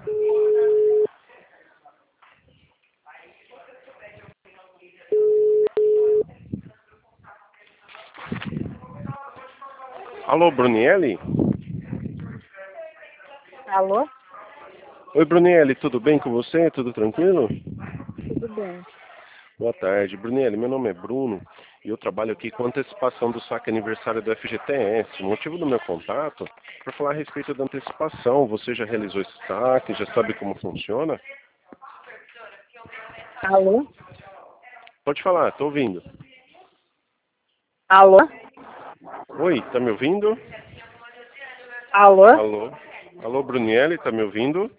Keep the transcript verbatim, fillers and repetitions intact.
Alô, Brunielli? Alô? Oi, Brunielli, tudo bem com você? Tudo tranquilo? Tudo bem. Boa tarde. Brunielli, meu nome é Bruno e eu trabalho aqui com antecipação do saque aniversário do F G T S. O motivo do meu contato é para falar a respeito da antecipação. Você já realizou esse saque? Já sabe como funciona? Alô? Pode falar, estou ouvindo. Alô? Oi, tá me ouvindo? Alô? Alô? Alô, Brunielli, tá me ouvindo?